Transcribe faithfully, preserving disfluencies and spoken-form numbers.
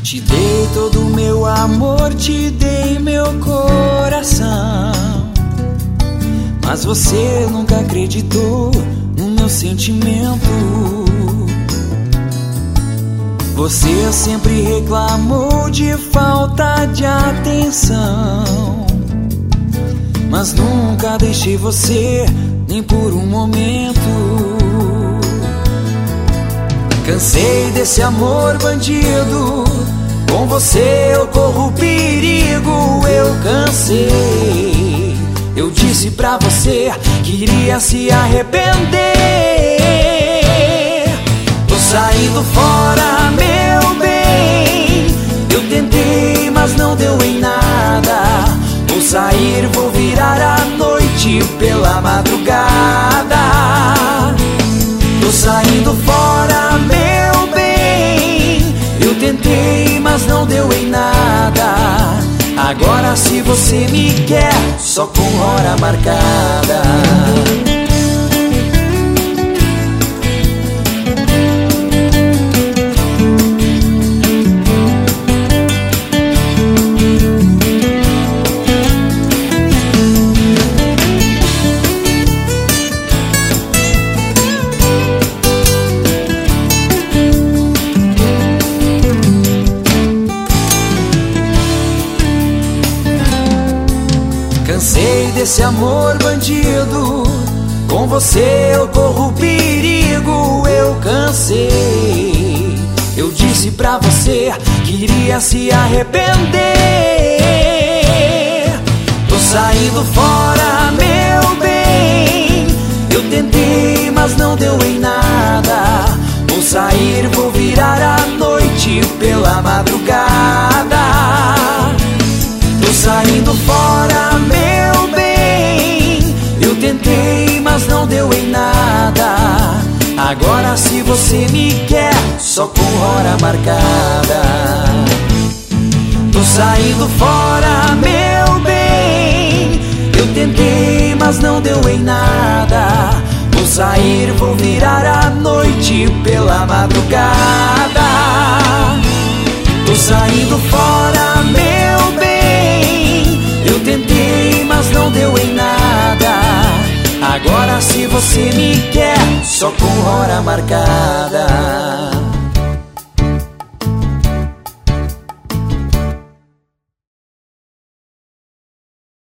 Te dei todo o meu amor, te dei meu coração, mas você nunca acreditou no meu sentimento. Você sempre reclamou de falta de atenção, mas nunca deixei você nem por um momento. Cansei desse amor bandido, com você eu corro perigo. Eu cansei, eu disse pra você que iria se arrepender. Tô saindo fora, meu bem, eu tentei, mas não deu em nada. Vou sair, vou virar a noite pela madrugada. Tô saindo fora, meu bem, eu tentei, mas não deu em nada. Agora se você me quer, só com hora marcada. Cansei desse amor bandido, com você eu corro perigo. Eu cansei, eu disse pra você que iria se arrepender. Tô saindo fora, meu bem, eu tentei, mas não deu em nada. Vou sair, vou virar a noite pela madrugada. Tô saindo fora, meu bem, eu tentei, mas não deu em nada. Agora se você me quer, só com hora marcada. Tô saindo fora, meu bem, eu tentei, mas não deu em nada. Vou sair, vou virar a noite pela madrugada. Tô saindo fora, meu bem, eu tentei, mas não deu em nada. Agora se você me quer, só com hora marcada.